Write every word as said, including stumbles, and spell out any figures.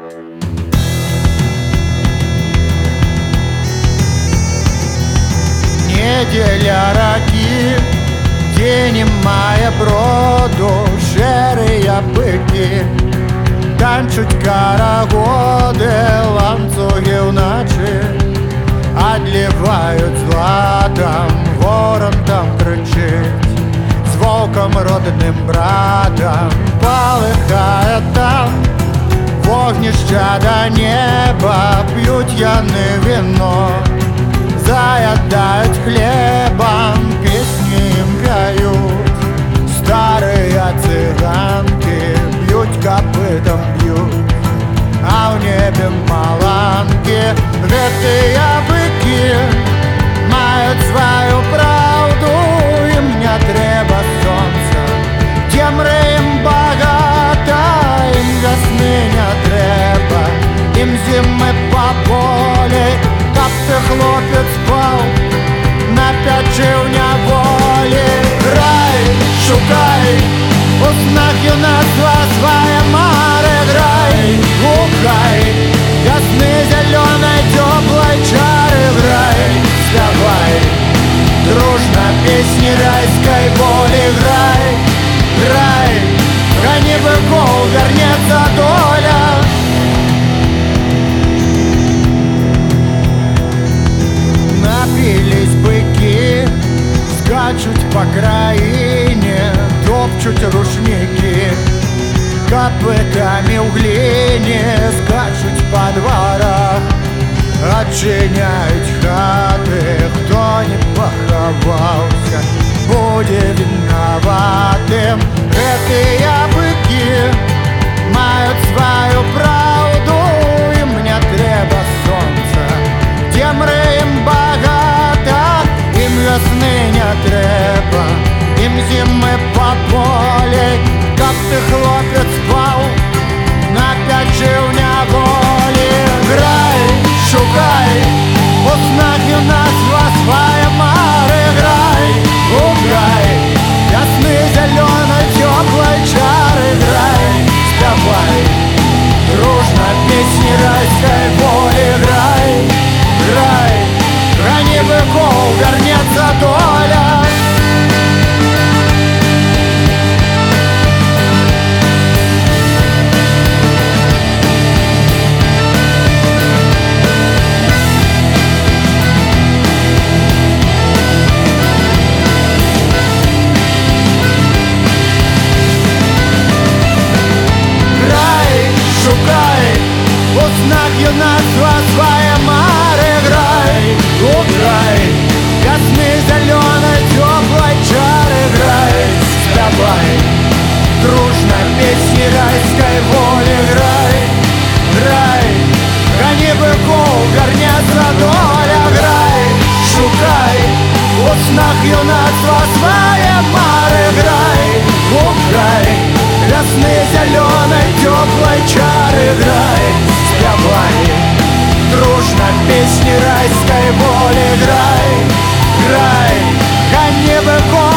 Неделя раки, день має броду, шерыя быкі, танчуть карагоды, ланцуги ўначы адліваюць златам, ворон там крычыць, з волком родным братам палыхае там вогнішча да неба, п'ють яны вино, заядают хлебом, песни им пяют. Старые цыганки бьют копытом, бьют, а в небе маланки. Гэтыя быкі маюць сваю праўду, ім не трэба сонца, цемры ім багата, ім вясны не трэба, ім зімы па полі. Каб ты, хлопец, спаў на пячы ў няволі. Грай, шукай, у снах юнацтва свае мары. Грай, гукай, вясны зялёнай цёплай чары. Грай, спявай, дружна песні райскай волі. Грай, грай, гони быкоў, вернецца доля. Напились быки, скачут по краине, топчут рушники, копытами в глине скачут по дворах, отчиняют хаты. Кто не поховался, будет виноватым. Гэтыя быки мают свою правду, им не трэба солнца, цемры ім багата, ім вясны не трэба, ім зімы па полі. Каб ты, хлопец, спаў на пячы ў няволі. Грай, шукай, у снах юнацтва свае мары. Грай, гукай, вясны зялёнай цёплай чары. Грай, спявай, дружна песні райскай волі. Грай, грай, гони быкоў, вернецца доля. Грай, шукай, у снах юнацтва свае мары. Грай, гукай, вясны зялёнай цёплай чары. Грай, спявай, дружна песні райскай волі. Грай, грай, гони быкоў, вернецца доля. Грай, шукай, у снах юнацтва свае мары. Грай, гукай, вясны зялёнай цёплай чары. Грай, спявай, дружна песні райскай волі. Грай, грай, гони быкоў.